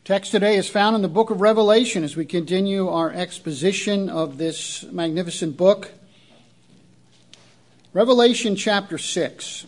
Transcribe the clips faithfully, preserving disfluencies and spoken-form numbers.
Text today is found in the book of Revelation as we continue our exposition of this magnificent book. Revelation chapter six.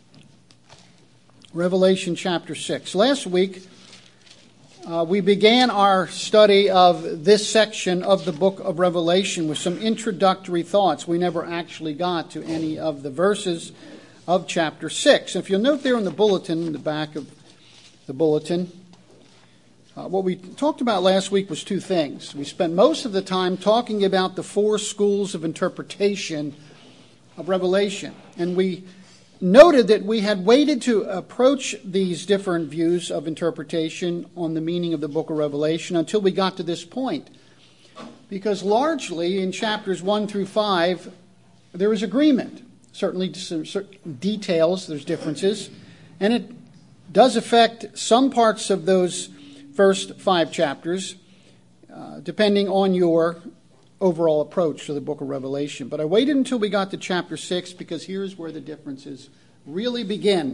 Revelation chapter six. Last week, uh, we began our study of this section of the book of Revelation with some introductory thoughts. We never actually got to any of the verses of chapter six. If you'll note there in the bulletin, in the back of the bulletin, Uh, what we talked about last week was two things. We spent most of the time talking about the four schools of interpretation of Revelation. And we noted that we had waited to approach these different views of interpretation on the meaning of the book of Revelation until we got to this point. Because largely in chapters one through five, there is agreement. Certainly some certain details, there's differences. And it does affect some parts of those first five chapters, uh, depending on your overall approach to the book of Revelation. But I waited until we got to chapter six because here's where the differences really begin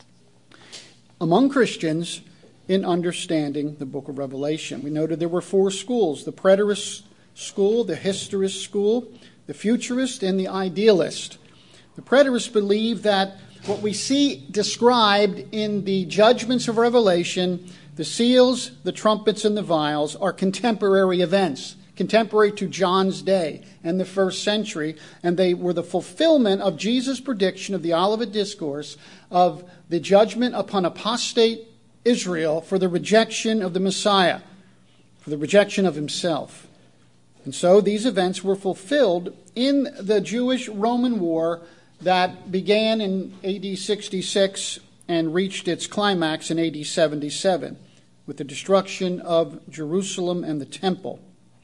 among Christians in understanding the book of Revelation. We noted there were four schools: the preterist school, the historist school, the futurist, and the idealist. The preterists believe that what we see described in the judgments of Revelation, the seals, the trumpets, and the vials, are contemporary events, contemporary to John's day and the first century, and they were the fulfillment of Jesus' prediction of the Olivet Discourse of the judgment upon apostate Israel for the rejection of the Messiah, for the rejection of himself. And so these events were fulfilled in the Jewish-Roman War that began in A D sixty-six and reached its climax in A D seventy-seven with the destruction of Jerusalem and the temple.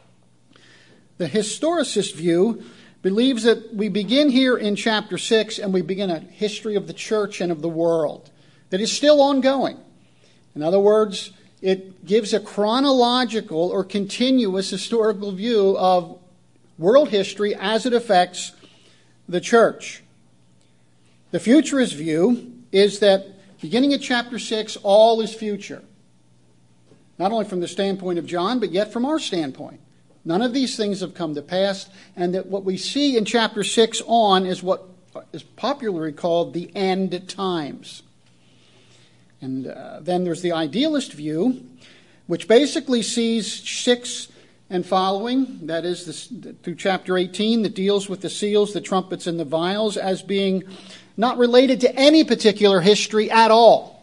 The historicist view believes that we begin here in chapter six and we begin a history of the church and of the world that is still ongoing. In other words, it gives a chronological or continuous historical view of world history as it affects the church. The futurist view is that beginning at chapter six, all is future. Not only from the standpoint of John, but yet from our standpoint. None of these things have come to pass, and that what we see in chapter six on is what is popularly called the end times. And uh, then there's the idealist view, which basically sees six and following, that is this, through chapter eighteen, that deals with the seals, the trumpets, and the vials, as being not related to any particular history at all,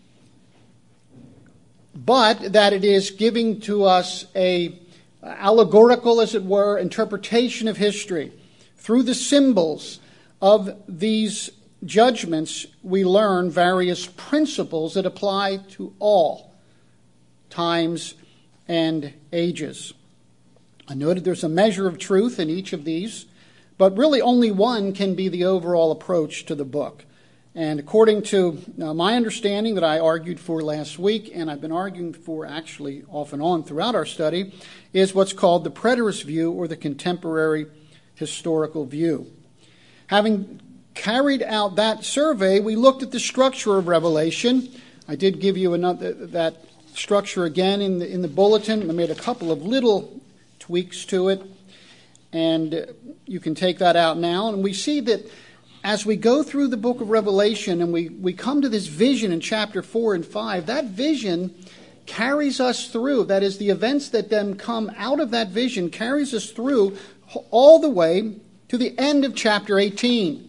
but that it is giving to us a allegorical, as it were, interpretation of history. Through the symbols of these judgments, we learn various principles that apply to all times and ages. I noted there's a measure of truth in each of these, but really only one can be the overall approach to the book. And according to uh, my understanding that I argued for last week, and I've been arguing for actually off and on throughout our study, is what's called the preterist view or the contemporary historical view. Having carried out that survey, we looked at the structure of Revelation. I did give you another that structure again in the, in the bulletin. I made a couple of little tweaks to it, and you can take that out now. And we see that as we go through the book of Revelation and we, we come to this vision in chapter four and five, that vision carries us through. That is, the events that then come out of that vision carries us through all the way to the end of chapter eighteen.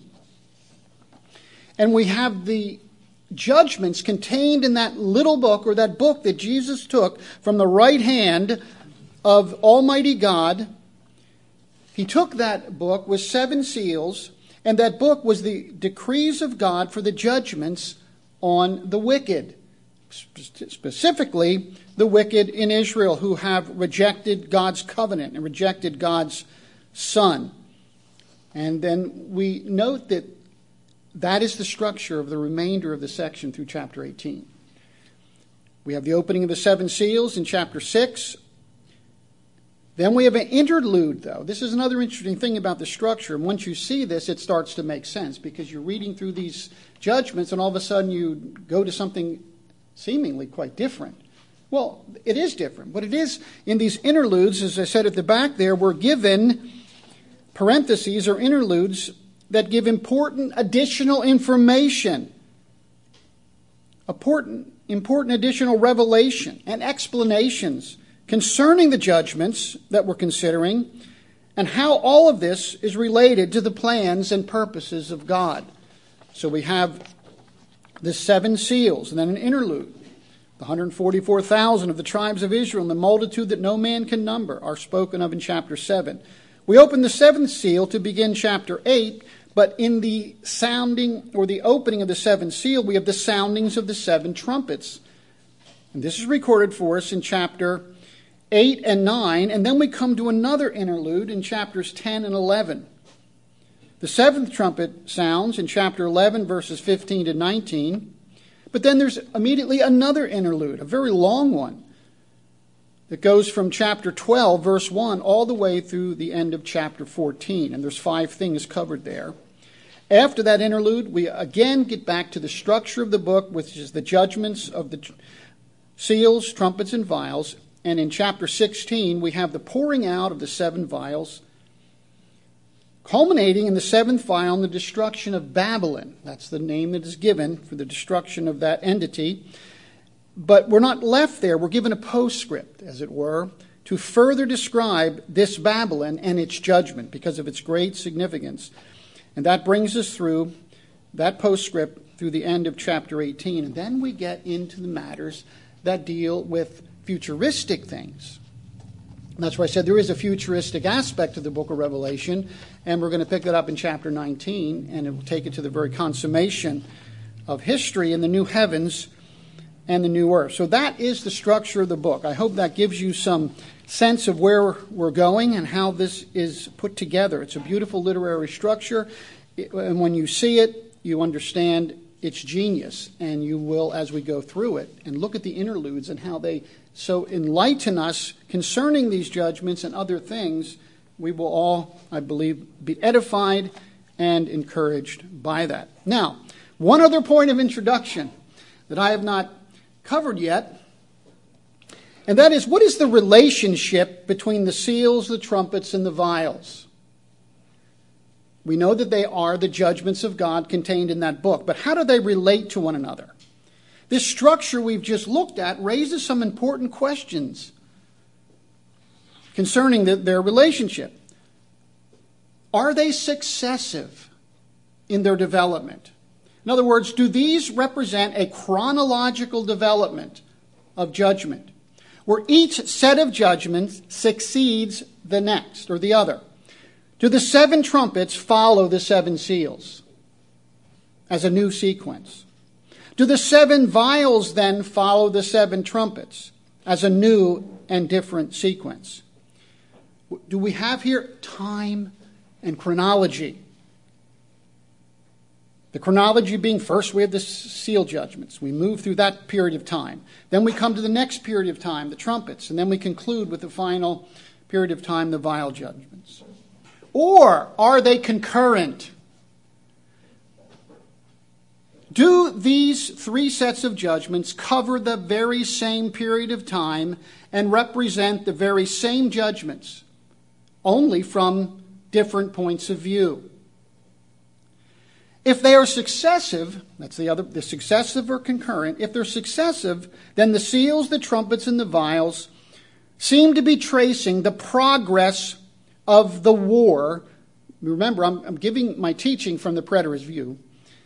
And we have the judgments contained in that little book, or that book that Jesus took from the right hand of Almighty God. He took that book with seven seals, and that book was the decrees of God for the judgments on the wicked, specifically the wicked in Israel who have rejected God's covenant and rejected God's Son. And then we note that that is the structure of the remainder of the section through chapter eighteen. We have the opening of the seven seals in chapter six. Then we have an interlude, though. This is another interesting thing about the structure. And once you see this, it starts to make sense because you're reading through these judgments and all of a sudden you go to something seemingly quite different. Well, it is different. But it is in these interludes, as I said at the back there, we're given parentheses or interludes that give important additional information, important, important additional revelation and explanations concerning the judgments that we're considering and how all of this is related to the plans and purposes of God. So we have the seven seals and then an interlude. The one hundred forty-four thousand of the tribes of Israel and the multitude that no man can number are spoken of in chapter seven. We open the seventh seal to begin chapter eight, but in the sounding or the opening of the seventh seal, we have the soundings of the seven trumpets. And this is recorded for us in chapter eight and nine, and then we come to another interlude in chapters ten and eleven. The seventh trumpet sounds in chapter eleven, verses fifteen to nineteen. But then there's immediately another interlude, a very long one, that goes from chapter twelve, verse one, all the way through the end of chapter fourteen. And there's five things covered there. After that interlude, we again get back to the structure of the book, which is the judgments of the seals, trumpets, and vials. And in chapter sixteen, we have the pouring out of the seven vials, culminating in the seventh vial and the destruction of Babylon. That's the name that is given for the destruction of that entity. But we're not left there. We're given a postscript, as it were, to further describe this Babylon and its judgment because of its great significance. And that brings us through that postscript through the end of chapter eighteen. And then we get into the matters that deal with futuristic things. And that's why I said there is a futuristic aspect to the book of Revelation, and we're going to pick that up in chapter nineteen, and it will take it to the very consummation of history in the new heavens and the new earth. So that is the structure of the book. I hope that gives you some sense of where we're going and how this is put together. It's a beautiful literary structure, and when you see it, you understand its genius, and you will, as we go through it, and look at the interludes and how they so enlighten us concerning these judgments and other things, we will all, I believe, be edified and encouraged by that. Now, one other point of introduction that I have not covered yet, and that is, what is the relationship between the seals, the trumpets, and the vials? We know that they are the judgments of God contained in that book, but how do they relate to one another? This structure we've just looked at raises some important questions concerning the, their relationship. Are they successive in their development? In other words, do these represent a chronological development of judgment, where each set of judgments succeeds the next or the other? Do the seven trumpets follow the seven seals as a new sequence? Do the seven vials then follow the seven trumpets as a new and different sequence? Do we have here time and chronology? The chronology being, first we have the seal judgments. We move through that period of time. Then we come to the next period of time, the trumpets. And then we conclude with the final period of time, the vial judgments. Or are they concurrent? Do these three sets of judgments cover the very same period of time and represent the very same judgments, only from different points of view? If they are successive, that's the other, the successive or concurrent, if they're successive, then the seals, the trumpets, and the vials seem to be tracing the progress of the war. Remember, I'm, I'm giving my teaching from the preterist view.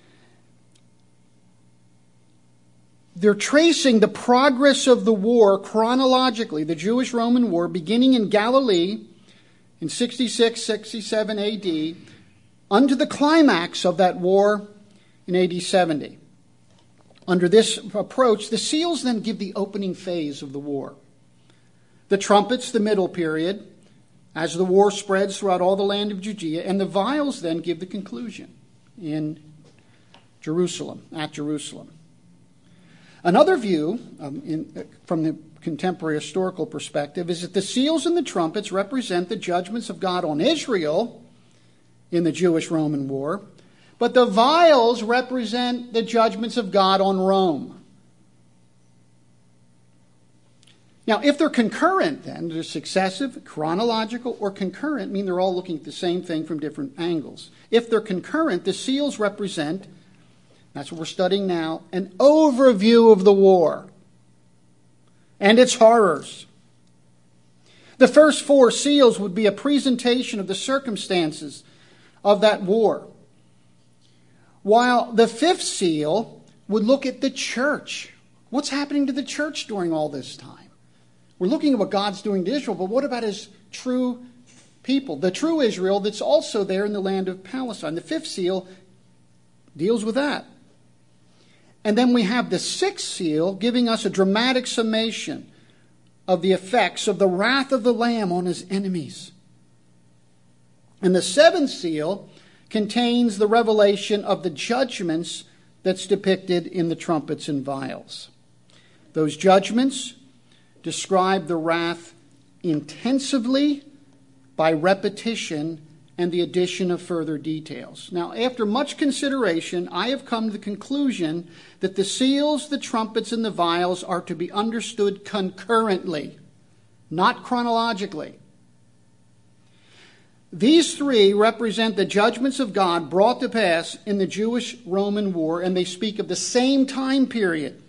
They're tracing the progress of the war chronologically, the Jewish-Roman war, beginning in Galilee in sixty-six, sixty-seven A D, unto the climax of that war in A D seventy. Under this approach, the seals then give the opening phase of the war. The trumpets, the middle period, as the war spreads throughout all the land of Judea, and the vials then give the conclusion in Jerusalem, at Jerusalem. Another view um, in, from the contemporary historical perspective is that the seals and the trumpets represent the judgments of God on Israel in the Jewish-Roman war, but the vials represent the judgments of God on Rome. Now, if they're concurrent, then they're successive, chronological, or concurrent, mean they're all looking at the same thing from different angles. If they're concurrent, the seals represent, that's what we're studying now, an overview of the war and its horrors. The first four seals would be a presentation of the circumstances of that war, while the fifth seal would look at the church. What's happening to the church during all this time? We're looking at what God's doing to Israel, but what about his true people, the true Israel that's also there in the land of Palestine? The fifth seal deals with that. And then we have the sixth seal giving us a dramatic summation of the effects of the wrath of the Lamb on his enemies. And the seventh seal contains the revelation of the judgments that's depicted in the trumpets and vials. Those judgments describe the wrath intensively by repetition and the addition of further details. Now, after much consideration, I have come to the conclusion that the seals, the trumpets, and the vials are to be understood concurrently, not chronologically. These three represent the judgments of God brought to pass in the Jewish-Roman war, and they speak of the same time period.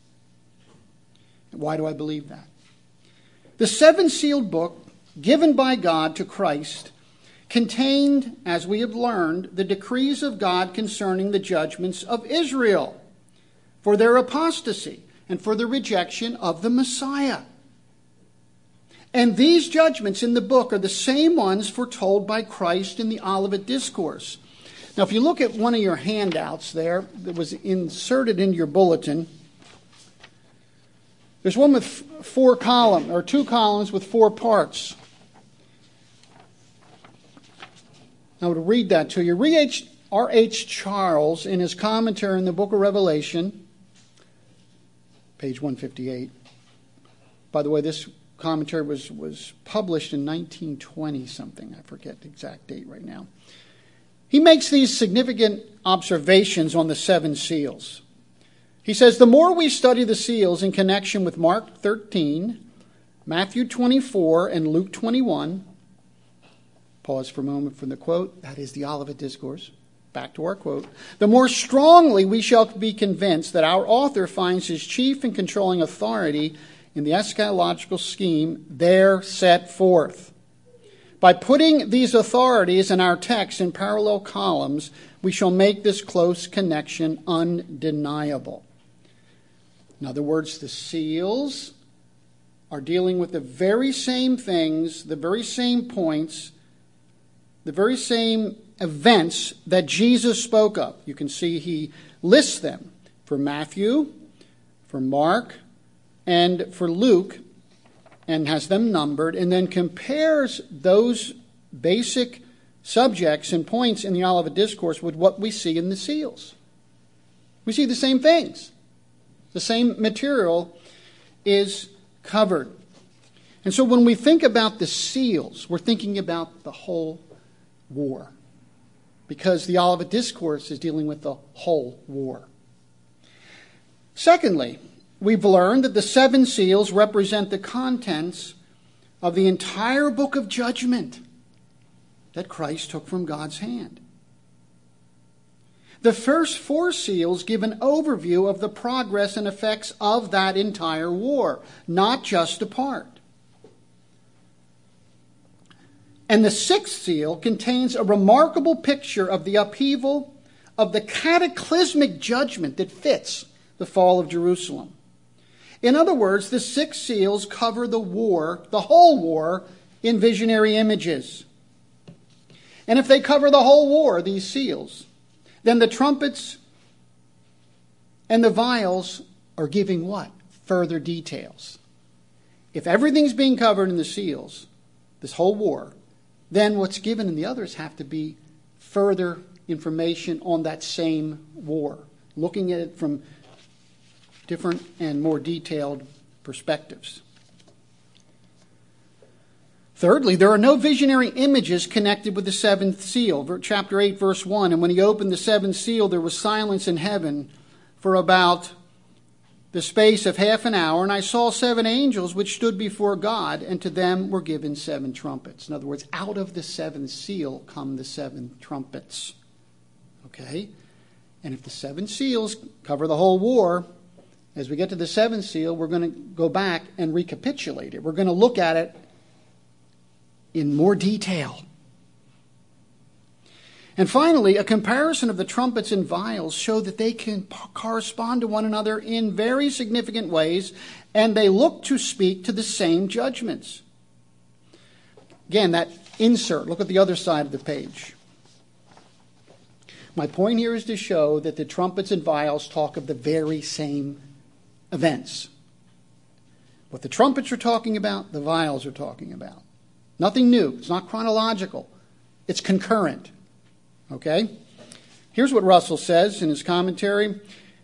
Why do I believe that? The seven-sealed book given by God to Christ contained, as we have learned, the decrees of God concerning the judgments of Israel for their apostasy and for the rejection of the Messiah. And these judgments in the book are the same ones foretold by Christ in the Olivet Discourse. Now, if you look at one of your handouts there that was inserted into your bulletin, there's one with four columns, or two columns with four parts. I would read that to you. R H Charles, in his commentary in the book of Revelation, page one fifty-eight. By the way, this commentary was, was published in nineteen twenty something. I forget the exact date right now. He makes these significant observations on the seven seals. He says, the more we study the seals in connection with Mark thirteen, Matthew twenty-four, and Luke twenty-one, pause for a moment from the quote, that is the Olivet Discourse, back to our quote, the more strongly we shall be convinced that our author finds his chief and controlling authority in the eschatological scheme there set forth. By putting these authorities in our text in parallel columns, we shall make this close connection undeniable. In other words, the seals are dealing with the very same things, the very same points, the very same events that Jesus spoke of. You can see he lists them for Matthew, for Mark, and for Luke, and has them numbered, and then compares those basic subjects and points in the Olivet Discourse with what we see in the seals. We see the same things. The same material is covered. And so when we think about the seals, we're thinking about the whole war, because the Olivet Discourse is dealing with the whole war. Secondly, we've learned that the seven seals represent the contents of the entire book of judgment that Christ took from God's hand. The first four seals give an overview of the progress and effects of that entire war, not just a part. And the sixth seal contains a remarkable picture of the upheaval of the cataclysmic judgment that fits the fall of Jerusalem. In other words, the six seals cover the war, the whole war, in visionary images. And if they cover the whole war, these seals, then the trumpets and the vials are giving what? Further details. If everything's being covered in the seals, this whole war, then what's given in the others have to be further information on that same war, looking at it from different and more detailed perspectives. Thirdly, there are no visionary images connected with the seventh seal. Chapter eight, verse one, and when he opened the seventh seal, there was silence in heaven for about the space of half an hour, and I saw seven angels which stood before God, and to them were given seven trumpets. In other words, out of the seventh seal come the seven trumpets. Okay? And if the seven seals cover the whole war, as we get to the seventh seal, we're going to go back and recapitulate it. We're going to look at it in more detail. And finally, a comparison of the trumpets and vials show that they can p- correspond to one another in very significant ways, and they look to speak to the same judgments. Again, that insert, look at the other side of the page. My point here is to show that the trumpets and vials talk of the very same events. What the trumpets are talking about, the vials are talking about. Nothing new. It's not chronological. It's concurrent. Okay? Here's what Russell says in his commentary.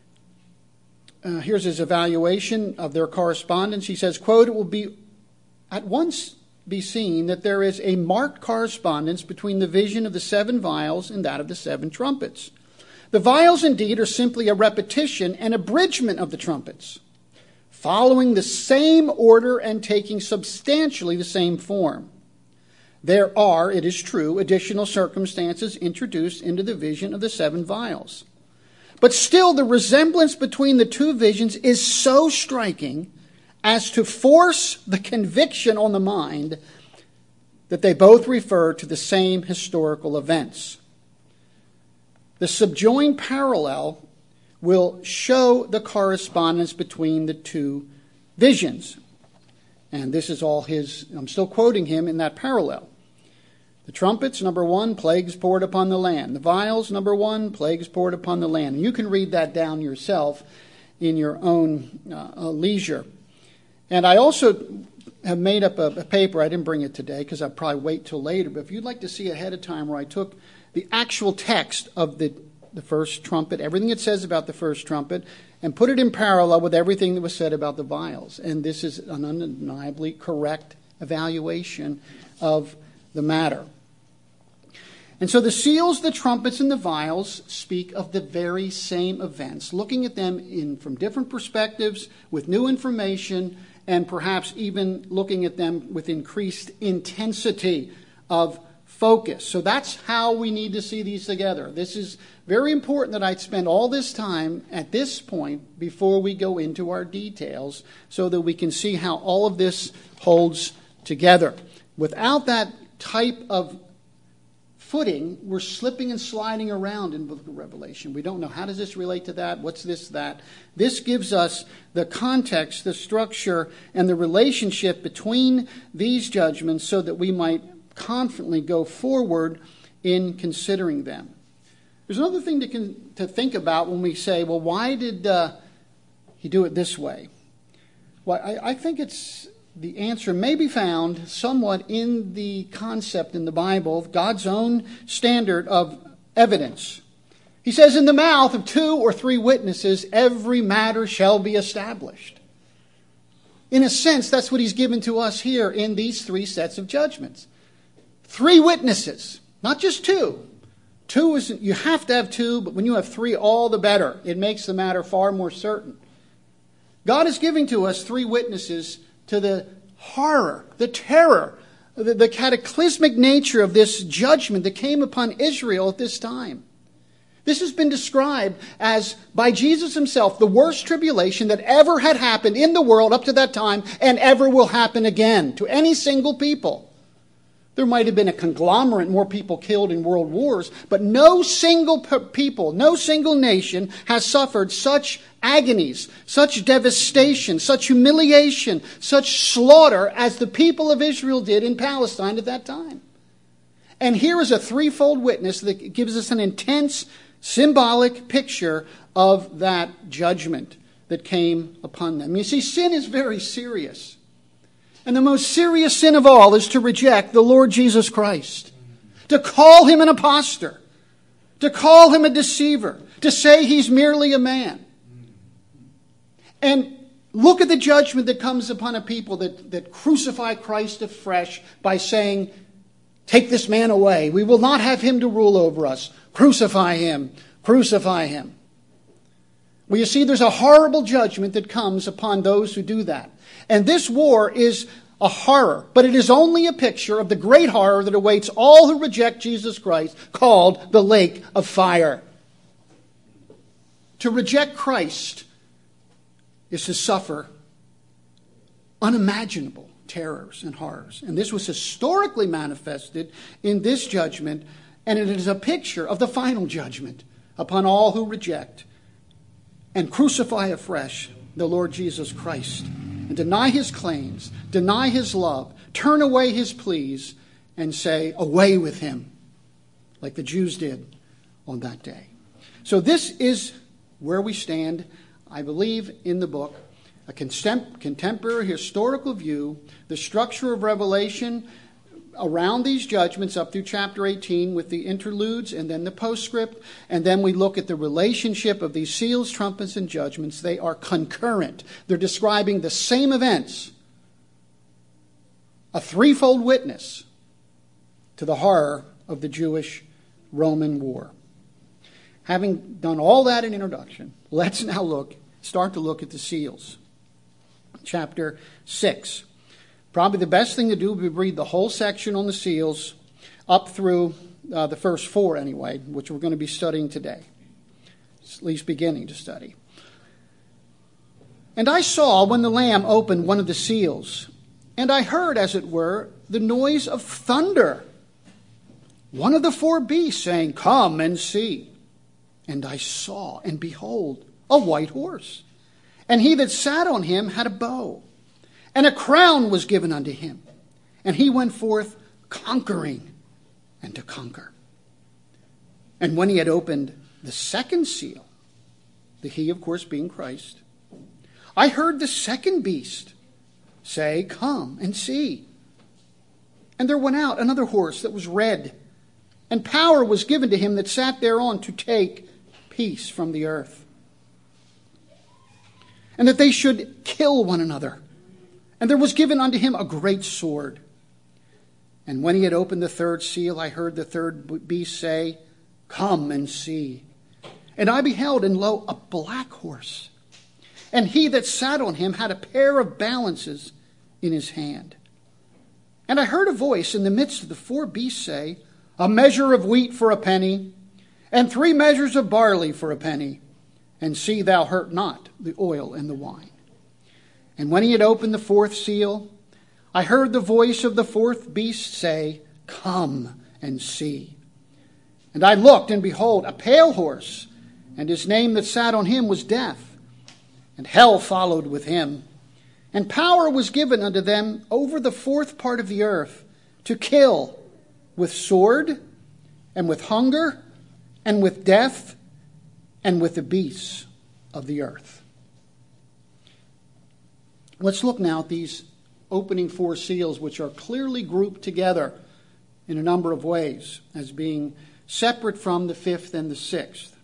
Uh, here's his evaluation of their correspondence. He says, quote, "It will be at once be seen that there is a marked correspondence between the vision of the seven vials and that of the seven trumpets. The vials indeed are simply a repetition and abridgment of the trumpets, following the same order and taking substantially the same form. There are, it is true, additional circumstances introduced into the vision of the seven vials. But still, the resemblance between the two visions is so striking as to force the conviction on the mind that they both refer to the same historical events. The subjoined parallel will show the correspondence between the two visions." And this is all his, I'm still quoting him in that parallel. The trumpets, number one, plagues poured upon the land. The vials, number one, plagues poured upon the land. And you can read that down yourself in your own uh, leisure. And I also have made up a, a paper. I didn't bring it today because I'll probably wait till later. But if you'd like to see ahead of time where I took the actual text of the, the first trumpet, everything it says about the first trumpet, and put it in parallel with everything that was said about the vials. And this is an undeniably correct evaluation of the matter. And so the seals, the trumpets, and the vials speak of the very same events, looking at them in from different perspectives, with new information, and perhaps even looking at them with increased intensity of focus. So that's how we need to see these together. This is very important that I spend all this time at this point before we go into our details so that we can see how all of this holds together. Without that type of footing, we're slipping and sliding around in the book of Revelation. We don't know, how does this relate to that? What's this, that? This gives us the context, the structure, and the relationship between these judgments so that we might confidently go forward in considering them. There's another thing to, con- to think about when we say, well, why did uh, he do it this way? Well, I, I think it's the answer may be found somewhat in the concept in the Bible, God's own standard of evidence. He says, in the mouth of two or three witnesses, every matter shall be established. In a sense, that's what he's given to us here in these three sets of judgments. Three witnesses, not just two. Two is, you have to have two, but when you have three, all the better. It makes the matter far more certain. God is giving to us three witnesses to the horror, the terror, the, the cataclysmic nature of this judgment that came upon Israel at this time. This has been described as, by Jesus himself, the worst tribulation that ever had happened in the world up to that time and ever will happen again to any single people. There might have been a conglomerate, more people killed in world wars, but no single people, no single nation has suffered such agonies, such devastation, such humiliation, such slaughter as the people of Israel did in Palestine at that time. And here is a threefold witness that gives us an intense, symbolic picture of that judgment that came upon them. You see, sin is very serious. And the most serious sin of all is to reject the Lord Jesus Christ, to call him an impostor, to call him a deceiver, to say he's merely a man. And look at the judgment that comes upon a people that, that crucify Christ afresh by saying, take this man away. We will not have him to rule over us. Crucify him. Crucify him. Well, you see, there's a horrible judgment that comes upon those who do that. And this war is a horror, but it is only a picture of the great horror that awaits all who reject Jesus Christ, called the lake of fire. To reject Christ is to suffer unimaginable terrors and horrors. And this was historically manifested in this judgment, and it is a picture of the final judgment upon all who reject and crucify afresh the Lord Jesus Christ, and deny his claims, deny his love, turn away his pleas, and say, away with him, like the Jews did on that day. So this is where we stand, I believe, in the book, a contem- contemporary historical view, the structure of Revelation around these judgments up through chapter eighteen with the interludes and then the postscript, and then we look at the relationship of these seals, trumpets, and judgments. They are concurrent. They're describing the same events. A threefold witness to the horror of the Jewish-Roman war. Having done all that in introduction, let's now look, start to look at the seals. Chapter six. Probably the best thing to do would be read the whole section on the seals up through uh, the first four anyway, which we're going to be studying today, at least beginning to study. And I saw when the Lamb opened one of the seals, and I heard, as it were, the noise of thunder. One of the four beasts saying, come and see. And I saw, and behold, a white horse. And he that sat on him had a bow. And a crown was given unto him. And he went forth conquering and to conquer. And when he had opened the second seal, the he, of course, being Christ, I heard the second beast say, come and see. And there went out another horse that was red, and power was given to him that sat thereon to take peace from the earth, and that they should kill one another. And there was given unto him a great sword. And when he had opened the third seal, I heard the third beast say, come and see. And I beheld, and lo, a black horse. And he that sat on him had a pair of balances in his hand. And I heard a voice in the midst of the four beasts say, a measure of wheat for a penny, and three measures of barley for a penny. And see thou hurt not the oil and the wine. And when he had opened the fourth seal, I heard the voice of the fourth beast say, come and see. And I looked, and behold, a pale horse, and his name that sat on him was Death. And hell followed with him. And power was given unto them over the fourth part of the earth, to kill with sword, and with hunger, and with death, and with the beasts of the earth. Let's look now at these opening four seals, which are clearly grouped together in a number of ways as being separate from the fifth and the sixth.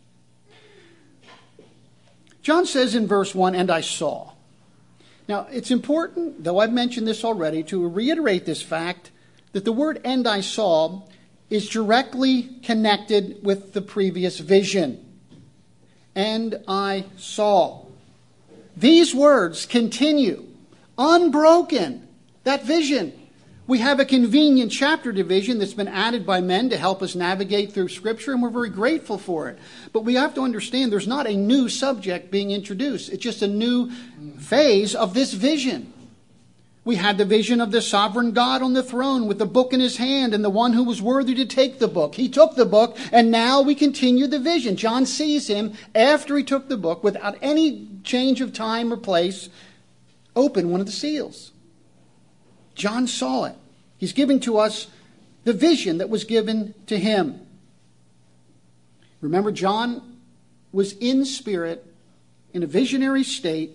John says in verse one, and I saw. Now, it's important, though I've mentioned this already, to reiterate this fact that the word and I saw is directly connected with the previous vision. And I saw. These words continue unbroken. That vision. We have a convenient chapter division that's been added by men to help us navigate through Scripture, and we're very grateful for it. But we have to understand there's not a new subject being introduced. It's just a new phase of this vision. We had the vision of the sovereign God on the throne with the book in his hand and the one who was worthy to take the book. He took the book, and now we continue the vision. John sees him after he took the book without any change of time or place open one of the seals. John saw it. He's giving to us the vision that was given to him. Remember, John was in spirit in a visionary state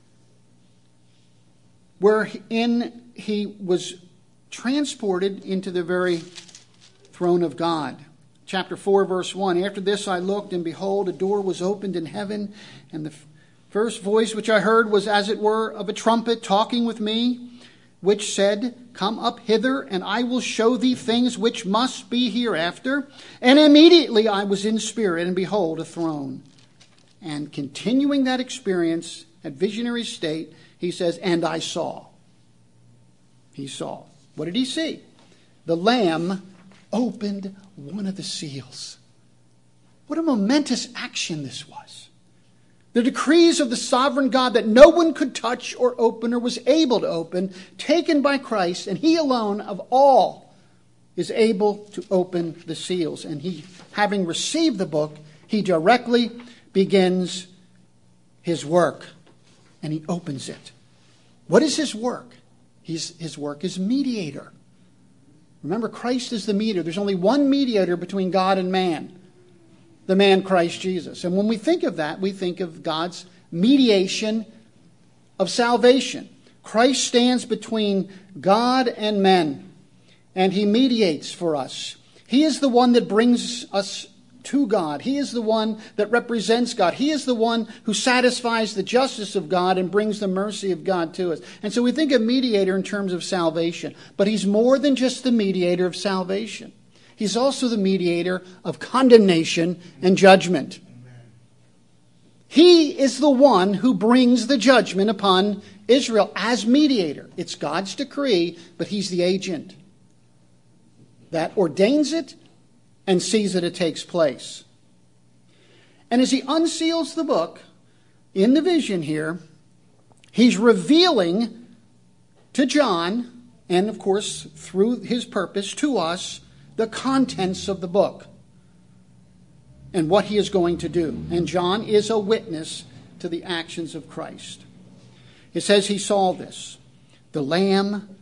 wherein he was transported into the very throne of God. Chapter four, verse one, after this I looked, and behold, a door was opened in heaven, and the first voice which I heard was as it were of a trumpet talking with me, which said, come up hither, and I will show thee things which must be hereafter. And immediately I was in spirit, and behold, a throne. And continuing that experience at visionary state, he says, and I saw. He saw. What did he see? The Lamb opened one of the seals. What a momentous action this was. The decrees of the sovereign God that no one could touch or open or was able to open, taken by Christ, and he alone of all is able to open the seals. And he, having received the book, he directly begins his work, and he opens it. What is his work? He's, his work is mediator. Remember, Christ is the mediator. There's only one mediator between God and man, the man Christ Jesus. And when we think of that, we think of God's mediation of salvation. Christ stands between God and men, and he mediates for us. He is the one that brings us to God. He is the one that represents God. He is the one who satisfies the justice of God and brings the mercy of God to us. And so we think of mediator in terms of salvation. But he's more than just the mediator of salvation. He's also the mediator of condemnation and judgment. He is the one who brings the judgment upon Israel as mediator. It's God's decree, but he's the agent that ordains it and sees that it takes place. And as he unseals the book, in the vision here, he's revealing to John, and of course through his purpose to us, the contents of the book and what he is going to do. And John is a witness to the actions of Christ. It says he saw this. The Lamb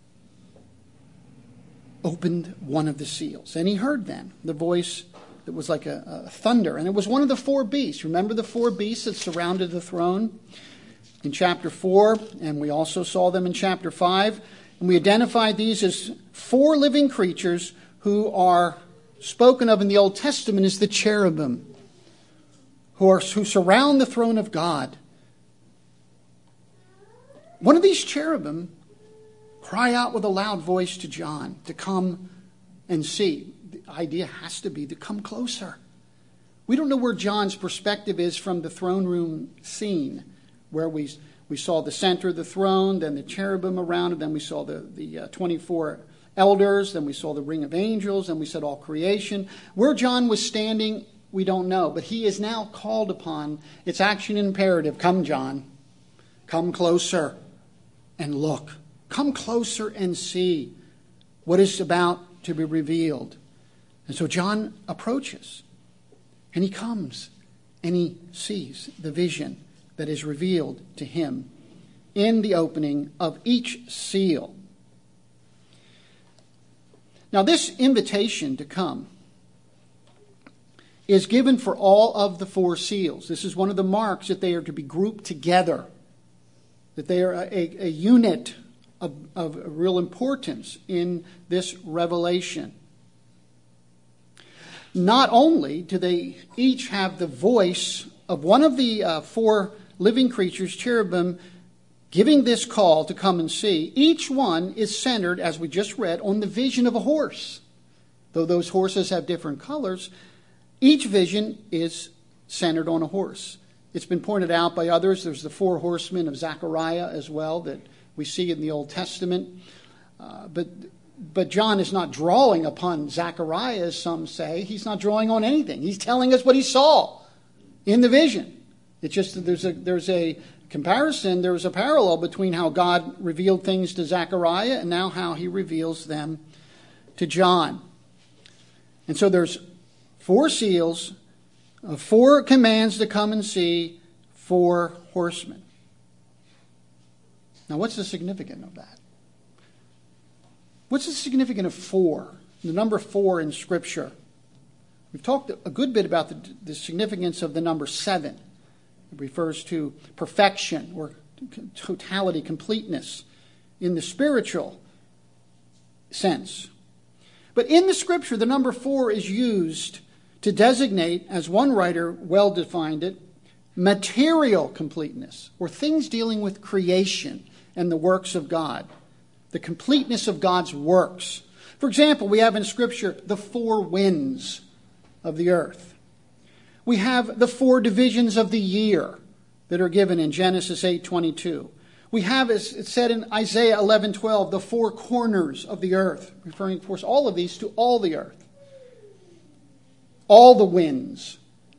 opened one of the seals. And he heard then the voice that was like a, a thunder. And it was one of the four beasts. Remember the four beasts that surrounded the throne in chapter four? And we also saw them in chapter five. And we identified these as four living creatures who are spoken of in the Old Testament as the cherubim, who are who surround the throne of God. One of these cherubim cry out with a loud voice to John to come and see. The idea has to be to come closer. We don't know where John's perspective is from the throne room scene, where we we saw the center of the throne, then the cherubim around it, then we saw the, the uh, twenty-four elders, then we saw the ring of angels, then we said all creation. Where John was standing, we don't know, but he is now called upon. It's action imperative. Come, John. Come closer and look. Come closer and see what is about to be revealed. And so John approaches, and he comes, and he sees the vision that is revealed to him in the opening of each seal. Now, this invitation to come is given for all of the four seals. This is one of the marks that they are to be grouped together, that they are a, a unit of, of real importance in this revelation. Not only do they each have the voice of one of the uh, four living creatures, cherubim, giving this call to come and see, each one is centered, as we just read, on the vision of a horse. Though those horses have different colors, each vision is centered on a horse. It's been pointed out by others. There's the four horsemen of Zechariah as well that we see in the Old Testament. Uh, but but John is not drawing upon Zechariah, as some say. He's not drawing on anything. He's telling us what he saw in the vision. It's just that there's a there's a comparison, there was a parallel between how God revealed things to Zechariah and now how he reveals them to John. And so there's four seals, uh, four commands to come and see, four horsemen. Now, what's the significance of that? What's the significance of four? The number four in Scripture. We've talked a good bit about the, the significance of the number seven. It refers to perfection or totality, completeness in the spiritual sense. But in the Scripture, the number four is used to designate, as one writer well defined it, material completeness, or things dealing with creation and the works of God, the completeness of God's works. For example, we have in Scripture the four winds of the earth. We have the four divisions of the year that are given in Genesis eight twenty-two. We have, as it said in Isaiah eleven twelve, the four corners of the earth, referring, of course, all of these to all the earth. All the winds.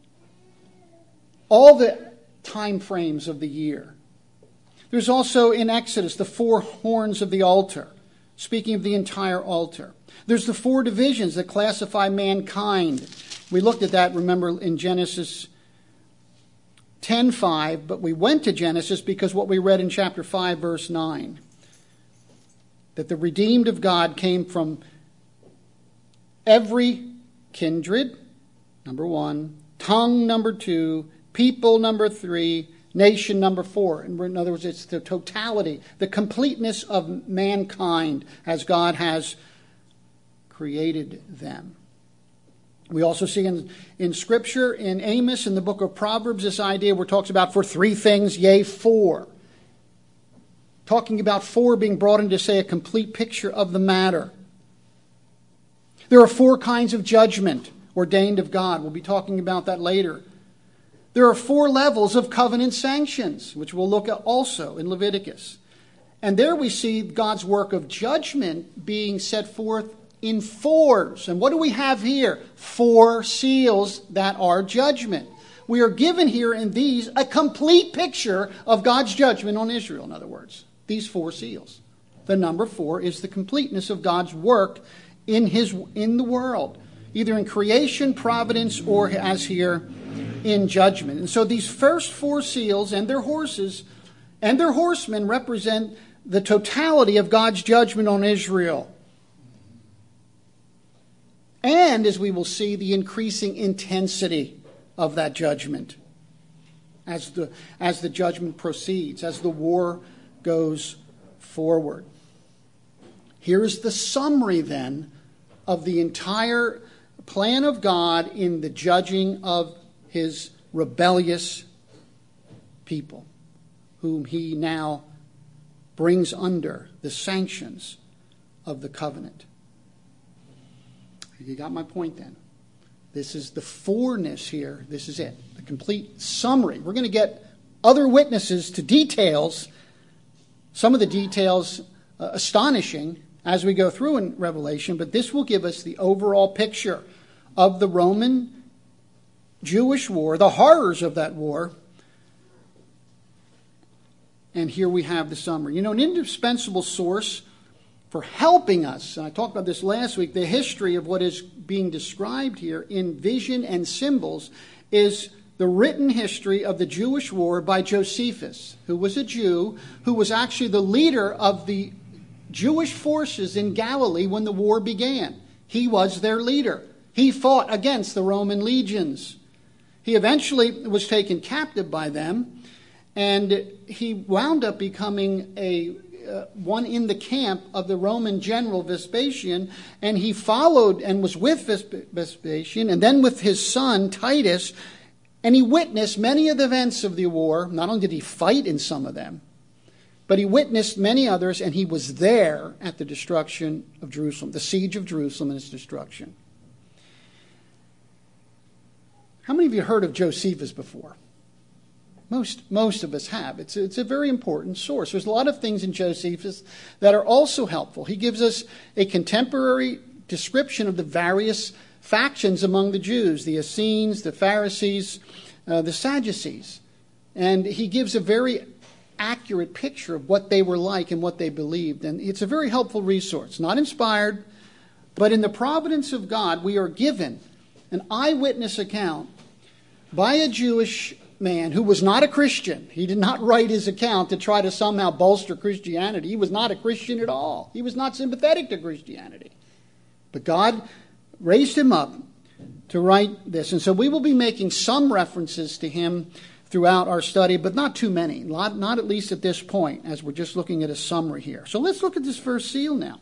All the time frames of the year. There's also in Exodus the four horns of the altar, speaking of the entire altar. There's the four divisions that classify mankind. We looked at that, remember, in Genesis ten five, but we went to Genesis because what we read in chapter five, verse nine, that the redeemed of God came from every kindred, number one, tongue, number two, people, number three, nation, number four. In other words, it's the totality, the completeness of mankind as God has created them. We also see in, in Scripture, in Amos, in the book of Proverbs, this idea where it talks about for three things, yea, four. Talking about four being brought in to say a complete picture of the matter. There are four kinds of judgment ordained of God. We'll be talking about that later. There are four levels of covenant sanctions, which we'll look at also in Leviticus. And there we see God's work of judgment being set forth in fours. And what do we have here? Four seals that are judgment. We are given here in these a complete picture of God's judgment on Israel, in other words. These four seals. The number four is the completeness of God's work in his in the world, either in creation, providence, or as here in judgment. And so these first four seals and their horses and their horsemen represent the totality of God's judgment on Israel. And, as we will see, the increasing intensity of that judgment as the, as the judgment proceeds, as the war goes forward. Here is the summary, then, of the entire plan of God in the judging of his rebellious people, whom he now brings under the sanctions of the covenant. You got my point then. This is the fourness here. This is it. The complete summary. We're going to get other witnesses to details, some of the details uh, astonishing as we go through in Revelation, but this will give us the overall picture of the Roman Jewish war, the horrors of that war. And here we have the summary. You know, an indispensable source for helping us, and I talked about this last week, the history of what is being described here in vision and symbols is the written history of the Jewish war by Josephus, who was a Jew, who was actually the leader of the Jewish forces in Galilee when the war began. He was their leader. He fought against the Roman legions. He eventually was taken captive by them, and he wound up becoming a Uh, one in the camp of the Roman general Vespasian, and he followed and was with Vespasian and then with his son Titus, and he witnessed many of the events of the war. Not only did he fight in some of them, but he witnessed many others, and he was there at the destruction of Jerusalem, the siege of Jerusalem and its destruction. How many of you heard of Josephus before? Most most of us have. It's a, it's a very important source. There's a lot of things in Josephus that are also helpful. He gives us a contemporary description of the various factions among the Jews, the Essenes, the Pharisees, uh, the Sadducees. And he gives a very accurate picture of what they were like and what they believed. And it's a very helpful resource. Not inspired, but in the providence of God, we are given an eyewitness account by a Jewish man who was not a Christian. He did not write his account to try to somehow bolster Christianity. He was not a Christian at all. He was not sympathetic to Christianity. But God raised him up to write this. And so we will be making some references to him throughout our study, but not too many. Not, not at least at this point, as we're just looking at a summary here. So let's look at this first seal now.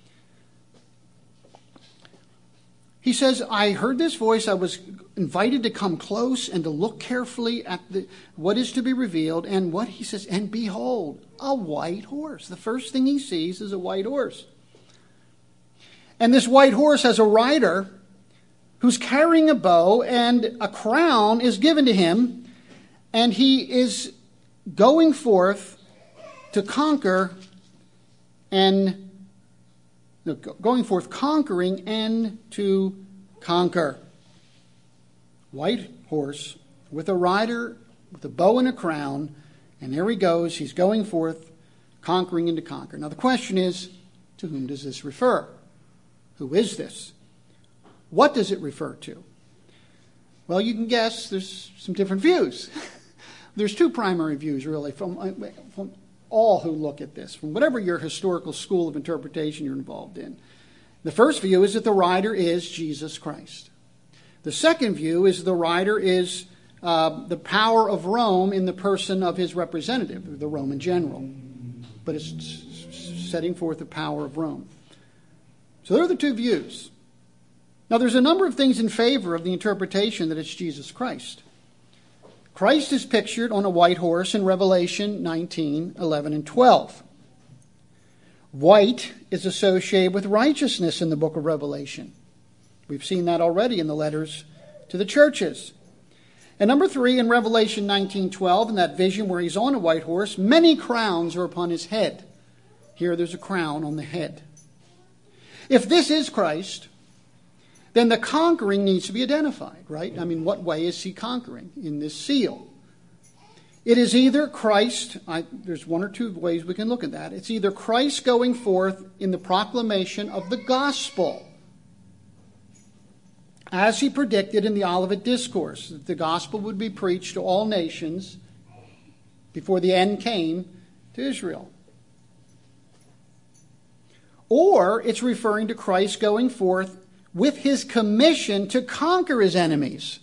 He says, I heard this voice. I was invited to come close and to look carefully at the, what is to be revealed. And what he says, and behold, a white horse. The first thing he sees is a white horse. And this white horse has a rider who's carrying a bow, and a crown is given to him, and he is going forth to conquer and no, going forth conquering and to conquer. White horse with a rider with a bow and a crown, and there he goes. He's going forth conquering and to conquer. Now the question is, to whom does this refer? Who is this? What does it refer to? Well, you can guess. There's some different views. There's two primary views, really, from, from all who look at this, from whatever your historical school of interpretation you're involved in. The first view is that the rider is Jesus Christ. The second view is the rider is uh, the power of Rome in the person of his representative, the Roman general. But it's setting forth the power of Rome. So there are the two views. Now, there's a number of things in favor of the interpretation that it's Jesus Christ. Christ is pictured on a white horse in Revelation nineteen, eleven, and twelve. White is associated with righteousness in the book of Revelation. We've seen that already in the letters to the churches. And number three, in Revelation nineteen, twelve, in that vision where he's on a white horse, many crowns are upon his head. Here there's a crown on the head. If this is Christ, then the conquering needs to be identified, right? I mean, what way is he conquering in this seal? It is either Christ, I, there's one or two ways we can look at that. It's either Christ going forth in the proclamation of the gospel, as he predicted in the Olivet Discourse, that the gospel would be preached to all nations before the end came to Israel. Or it's referring to Christ going forth with his commission to conquer his enemies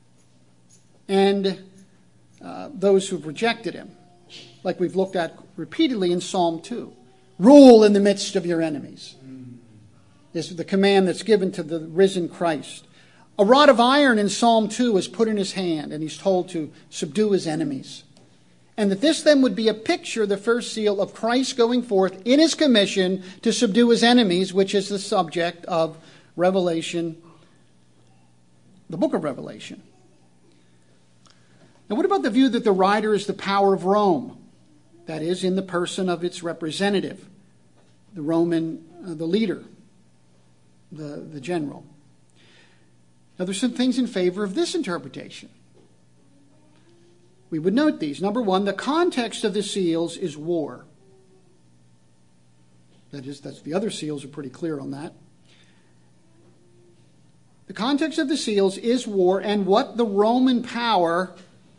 and uh, those who've rejected him, like we've looked at repeatedly in Psalm two. Rule in the midst of your enemies is the command that's given to the risen Christ. A rod of iron in Psalm two is put in his hand, and he's told to subdue his enemies. And that this then would be a picture, the first seal, of Christ going forth in his commission to subdue his enemies, which is the subject of Revelation, the book of Revelation. Now, what about the view that the rider is the power of Rome? That is, in the person of its representative, the Roman, uh, the leader, the, the general. Now, there's some things in favor of this interpretation. We would note these. Number one, the context of the seals is war. That is, that's the other seals are pretty clear on that. The context of the seals is war and what the Roman power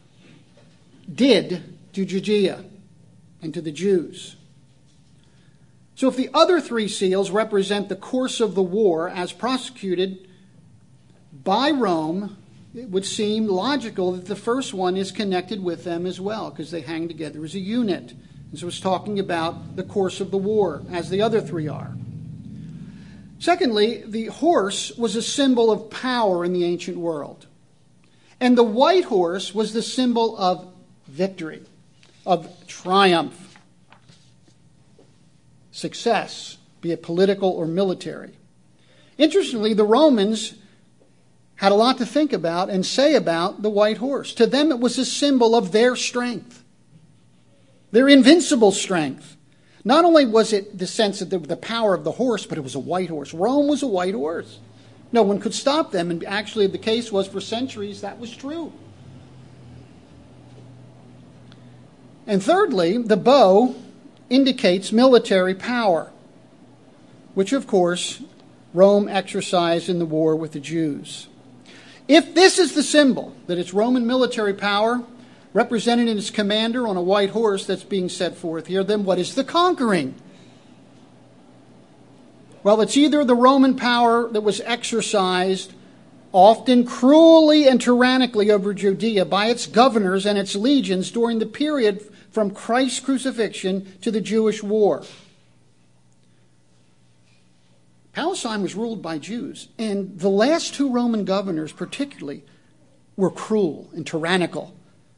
did to Judea and to the Jews. So if the other three seals represent the course of the war as prosecuted by Rome, it would seem logical that the first one is connected with them as well, because they hang together as a unit. And so it's talking about the course of the war, as the other three are. Secondly, the horse was a symbol of power in the ancient world. And the white horse was the symbol of victory, of triumph, success, be it political or military. Interestingly, the Romans had a lot to think about and say about the white horse. To them, it was a symbol of their strength, their invincible strength. Not only was it the sense of the, the power of the horse, but it was a white horse. Rome was a white horse. No one could stop them, and actually the case was for centuries that was true. And thirdly, the bow indicates military power, which of course Rome exercised in the war with the Jews. If this is the symbol, that it's Roman military power, represented in its commander on a white horse that's being set forth here, then what is the conquering? Well, it's either the Roman power that was exercised often cruelly and tyrannically over Judea by its governors and its legions during the period from Christ's crucifixion to the Jewish war. Palestine was ruled by Jews, and the last two Roman governors particularly were cruel and tyrannical.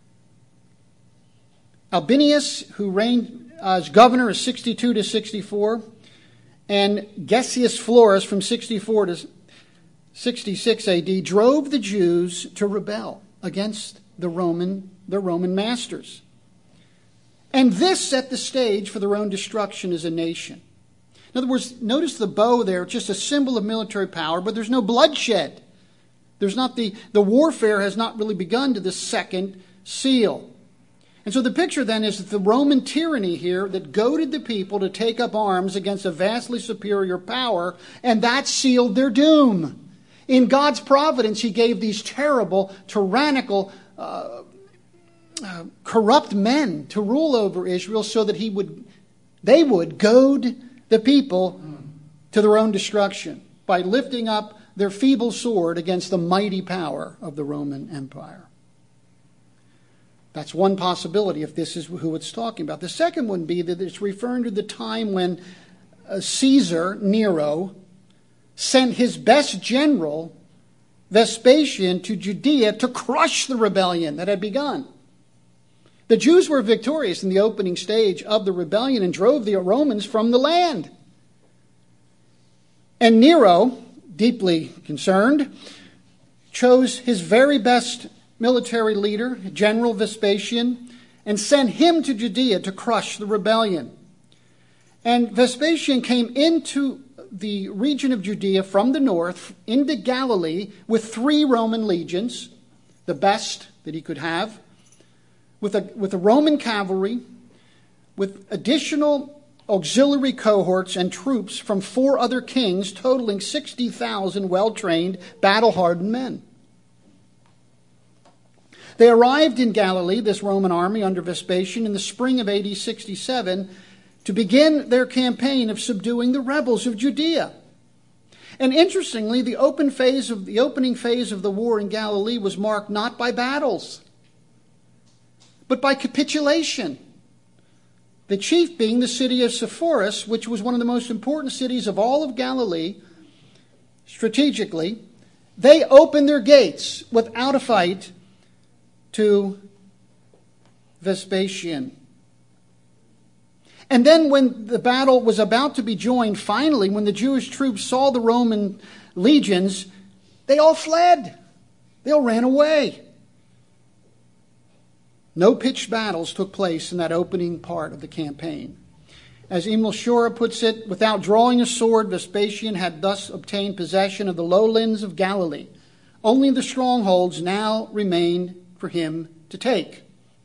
Albinius, who reigned as governor of sixty-two to sixty-four, and Gessius Florus from sixty-four to sixty-six A D, drove the Jews to rebel against the Roman, the Roman masters. And this set the stage for their own destruction as a nation. In other words, notice the bow there, just a symbol of military power, but there's no bloodshed. There's not the, the warfare has not really begun to the second seal. And so the picture then is that the Roman tyranny here that goaded the people to take up arms against a vastly superior power, and that sealed their doom. In God's providence, he gave these terrible, tyrannical, uh, uh, corrupt men to rule over Israel so that he would, they would goad the people to their own destruction by lifting up their feeble sword against the mighty power of the Roman Empire. That's one possibility if this is who it's talking about. The second would be that it's referring to the time when uh, Caesar, Nero, sent his best general, Vespasian, to Judea to crush the rebellion that had begun. The Jews were victorious in the opening stage of the rebellion and drove the Romans from the land. And Nero, deeply concerned, chose his very best military leader, General Vespasian, and sent him to Judea to crush the rebellion. And Vespasian came into the region of Judea from the north into Galilee with three Roman legions, the best that he could have, with a, with a Roman cavalry, with additional auxiliary cohorts and troops from four other kings, totaling sixty thousand well-trained, battle-hardened men. They arrived in Galilee, this Roman army under Vespasian, in the spring of A D sixty-seven to begin their campaign of subduing the rebels of Judea. And interestingly, the open phase of the opening phase of the war in Galilee was marked not by battles, but by capitulation. The chief being the city of Sepphoris, which was one of the most important cities of all of Galilee, strategically. They opened their gates without a fight to Vespasian. And then when the battle was about to be joined, finally, when the Jewish troops saw the Roman legions, they all fled. They all ran away. No pitched battles took place in that opening part of the campaign. As Emil Shura puts it, without drawing a sword, Vespasian had thus obtained possession of the lowlands of Galilee. Only the strongholds now remained for him to take.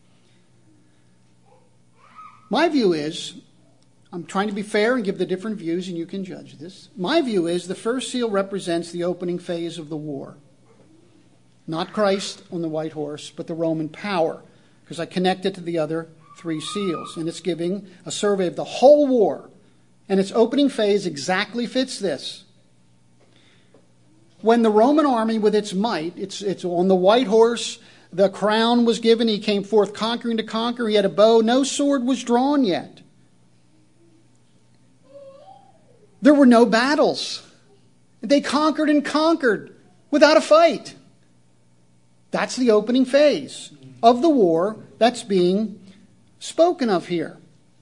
My view is, I'm trying to be fair and give the different views, and you can judge this. My view is the first seal represents the opening phase of the war. Not Christ on the white horse, but the Roman power, because I connect it to the other three seals. And it's giving a survey of the whole war. And its opening phase exactly fits this. When the Roman army with its might, it's, it's on the white horse, the crown was given, he came forth conquering to conquer, he had a bow, no sword was drawn yet. There were no battles. They conquered and conquered without a fight. That's the opening phase of the war that's being spoken of here.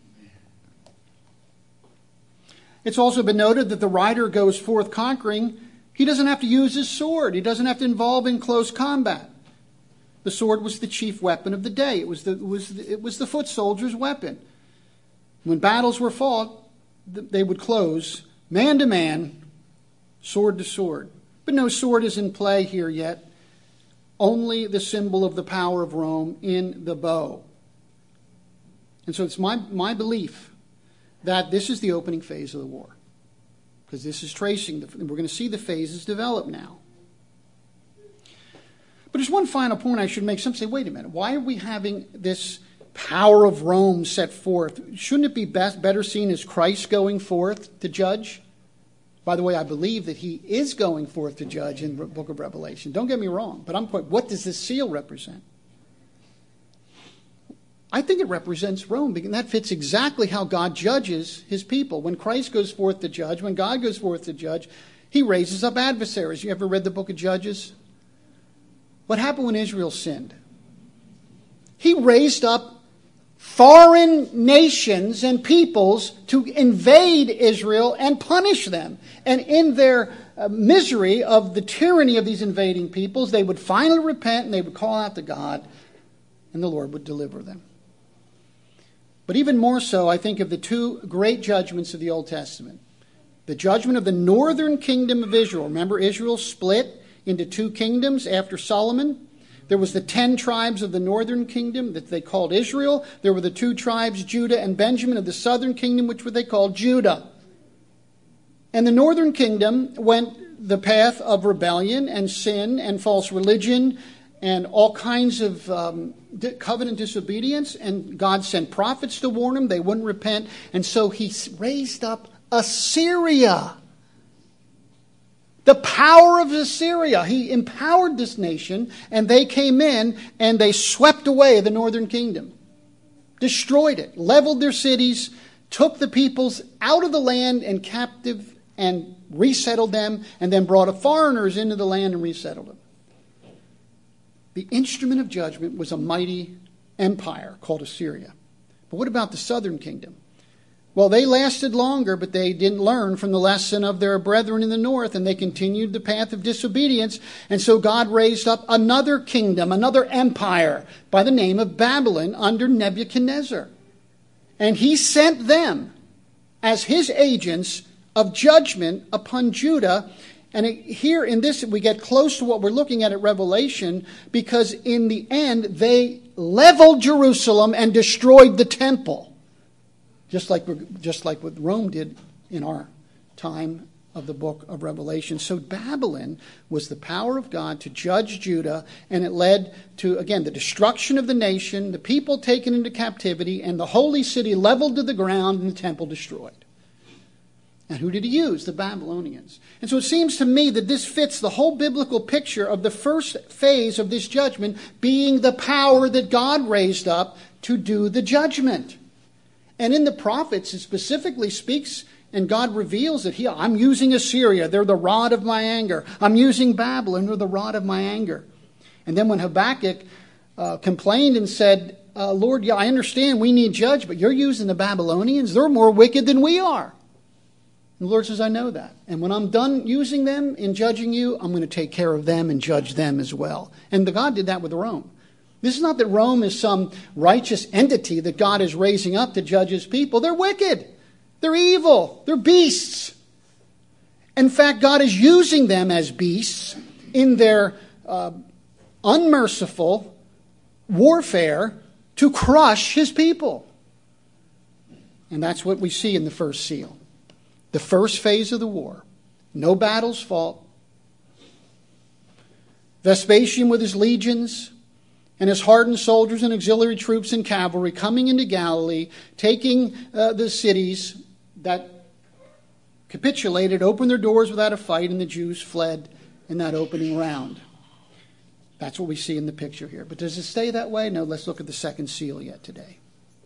It's also been noted that the rider goes forth conquering. He doesn't have to use his sword. He doesn't have to involve in close combat. The sword was the chief weapon of the day. It was the, it was the, it was the foot soldier's weapon. When battles were fought, they would close man to man, sword to sword. But no sword is in play here yet. Only the symbol of the power of Rome in the bow. And so it's my, my belief that this is the opening phase of the war. Because this is tracing, the, we're going to see the phases develop now. But there's one final point I should make. Some say, wait a minute, why are we having this power of Rome set forth? Shouldn't it be best, better seen as Christ going forth to judge? By the way, I believe that he is going forth to judge in the book of Revelation. Don't get me wrong, but I'm quite, what does this seal represent? I think it represents Rome, because that fits exactly how God judges his people. When Christ goes forth to judge, when God goes forth to judge, he raises up adversaries. You ever read the book of Judges? What happened when Israel sinned? He raised up foreign nations and peoples to invade Israel and punish them. And in their uh, misery of the tyranny of these invading peoples, they would finally repent and they would call out to God, and the Lord would deliver them. But even more so, I think of the two great judgments of the Old Testament. The judgment of the northern kingdom of Israel. Remember, Israel split into two kingdoms after Solomon. There was the ten tribes of the northern kingdom that they called Israel. There were the two tribes, Judah and Benjamin, of the southern kingdom, which were they called Judah. And the northern kingdom went the path of rebellion and sin and false religion and all kinds of um, covenant disobedience. And God sent prophets to warn them. They wouldn't repent. And so he raised up Assyria. The power of Assyria. He empowered this nation, and they came in and they swept away the northern kingdom. Destroyed it. Leveled their cities. Took the peoples out of the land and captive and resettled them, and then brought foreigners into the land and resettled them. The instrument of judgment was a mighty empire called Assyria. But what about the southern kingdom? Well, they lasted longer, but they didn't learn from the lesson of their brethren in the north, and they continued the path of disobedience. And so God raised up another kingdom, another empire, by the name of Babylon under Nebuchadnezzar. And he sent them as his agents of judgment upon Judah. And it, here in this, we get close to what we're looking at at Revelation, because in the end, they leveled Jerusalem and destroyed the temple. Just like, just like what Rome did in our time of the book of Revelation. So Babylon was the power of God to judge Judah, and it led to, again, the destruction of the nation, the people taken into captivity, and the holy city leveled to the ground and the temple destroyed. And who did he use? The Babylonians. And so it seems to me that this fits the whole biblical picture of the first phase of this judgment being the power that God raised up to do the judgment. And in the prophets, it specifically speaks, and God reveals that he, I'm using Assyria. They're the rod of my anger. I'm using Babylon. They're the rod of my anger. And then when Habakkuk uh, complained and said, uh, Lord, yeah, I understand we need judge, but you're using the Babylonians. They're more wicked than we are. And the Lord says, I know that. And when I'm done using them in judging you, I'm going to take care of them and judge them as well. And the God did that with Rome. This is not that Rome is some righteous entity that God is raising up to judge his people. They're wicked. They're evil. They're beasts. In fact, God is using them as beasts in their uh, unmerciful warfare to crush his people. And that's what we see in the first seal. The first phase of the war. No battles fought. Vespasian with his legions and his hardened soldiers and auxiliary troops and cavalry coming into Galilee, taking uh, the cities that capitulated, opened their doors without a fight, and the Jews fled in that opening round. That's what we see in the picture here. But does it stay that way? No, let's look at the second seal yet today.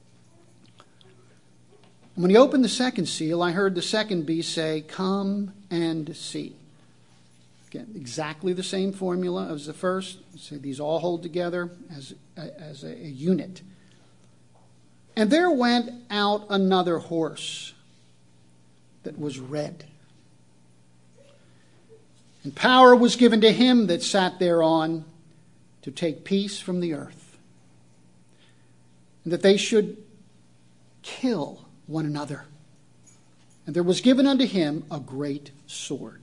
When he opened the second seal, I heard the second beast say, "Come and see." Again, exactly the same formula as the first. So these all hold together as, as a, a unit. And there went out another horse that was red. And power was given to him that sat thereon to take peace from the earth, and that they should kill one another. And there was given unto him a great sword.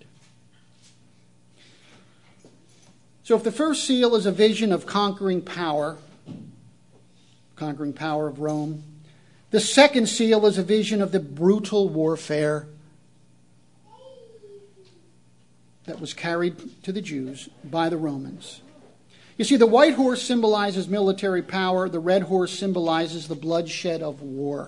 So if the first seal is a vision of conquering power, conquering power of Rome, the second seal is a vision of the brutal warfare that was carried to the Jews by the Romans. You see, the white horse symbolizes military power. The red horse symbolizes the bloodshed of war.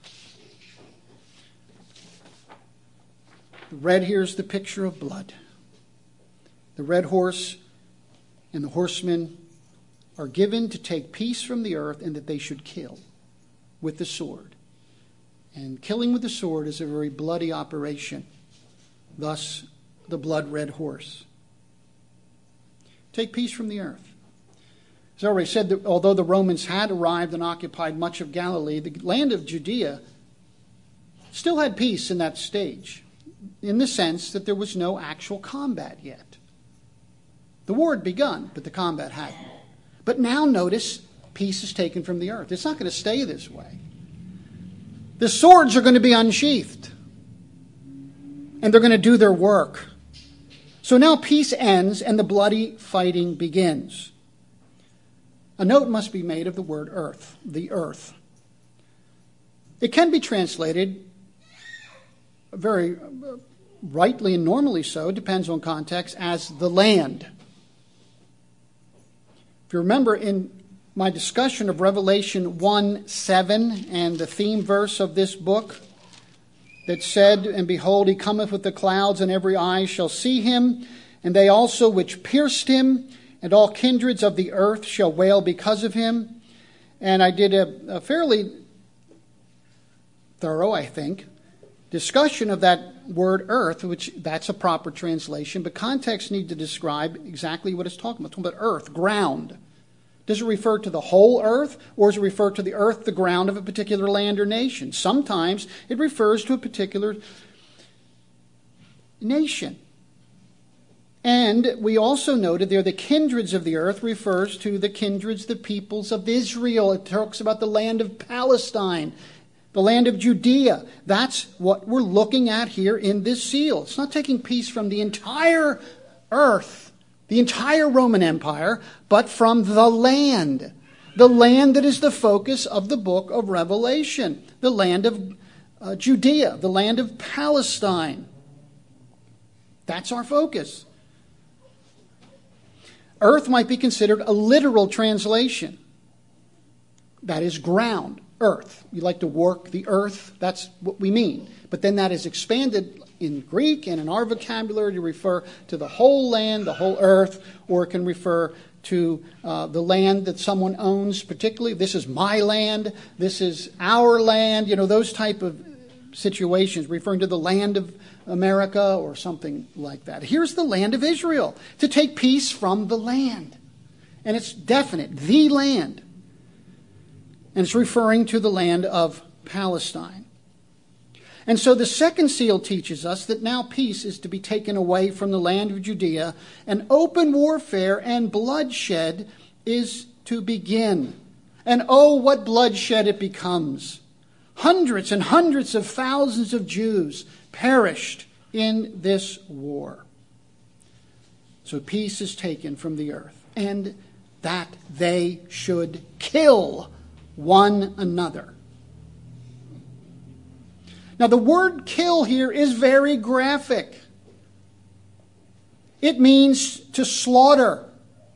The red here is the picture of blood. The red horse and the horsemen are given to take peace from the earth, and that they should kill with the sword. And killing with the sword is a very bloody operation. Thus, the blood-red horse. Take peace from the earth. As I already said, that although the Romans had arrived and occupied much of Galilee, the land of Judea still had peace in that stage, in the sense that there was no actual combat yet. The war had begun, but the combat hadn't. But now notice, peace is taken from the earth. It's not going to stay this way. The swords are going to be unsheathed, and they're going to do their work. So now peace ends and the bloody fighting begins. A note must be made of the word earth, the earth. It can be translated very rightly and normally so, depends on context, as the land. If you remember in my discussion of Revelation one seven and the theme verse of this book that said, "And behold, he cometh with the clouds, and every eye shall see him, and they also which pierced him, and all kindreds of the earth shall wail because of him." And I did a, a fairly thorough, I think, discussion of that word earth, which that's a proper translation, but context needs to describe exactly what it's talking about. It's talking about earth, ground. Does it refer to the whole earth, or does it refer to the earth, the ground of a particular land or nation? Sometimes it refers to a particular nation. And we also noted there the kindreds of the earth refers to the kindreds, the peoples of Israel. It talks about the land of Palestine, the land of Judea. That's what we're looking at here in this seal. It's not taking peace from the entire earth, the entire Roman Empire, but from the land. The land that is the focus of the book of Revelation. The land of uh, Judea, the land of Palestine. That's our focus. Earth might be considered a literal translation. That is ground, earth. You like to work the earth, that's what we mean. But then that is expanded in Greek and in our vocabulary to refer to the whole land, the whole earth, or it can refer to uh, the land that someone owns, particularly. This is my land, this is our land, you know, those type of situations, referring to the land of America or something like that. Here's the land of Israel, to take peace from the land. And it's definite, the land. And it's referring to the land of Palestine. And so the second seal teaches us that now peace is to be taken away from the land of Judea, and open warfare and bloodshed is to begin. And oh, what bloodshed it becomes. Hundreds and hundreds of thousands of Jews perished in this war. So peace is taken from the earth, and that they should kill one another. Now, the word kill here is very graphic. It means to slaughter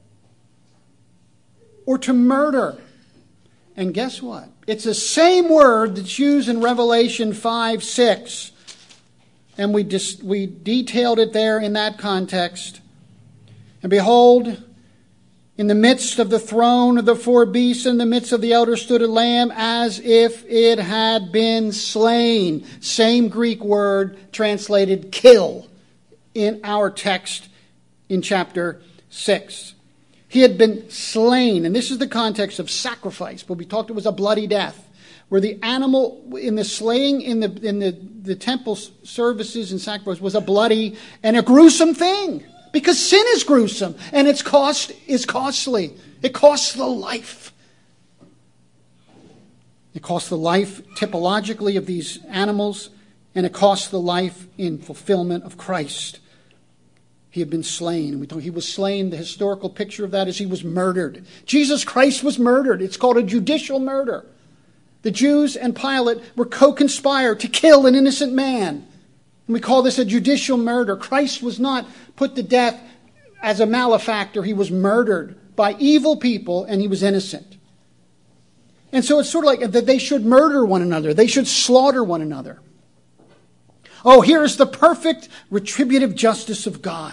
or to murder. And guess what? It's the same word that's used in Revelation five six. And we dis- we detailed it there in that context. And behold, in the midst of the throne of the four beasts, in the midst of the elder stood a lamb as if it had been slain. Same Greek word translated kill in our text in chapter six. He had been slain, and this is the context of sacrifice. But we talked it was a bloody death, where the animal in the slaying in the in the, the temple services and sacrifice was a bloody and a gruesome thing. Because sin is gruesome, and its cost is costly. It costs the life. It costs the life typologically of these animals, and it costs the life in fulfillment of Christ. He had been slain. We thought he was slain. The historical picture of that is he was murdered. Jesus Christ was murdered. It's called a judicial murder. The Jews and Pilate were co-conspired to kill an innocent man. And we call this a judicial murder. Christ was not put to death as a malefactor. He was murdered by evil people, and he was innocent. And so it's sort of like that they should murder one another. They should slaughter one another. Oh, here's the perfect retributive justice of God.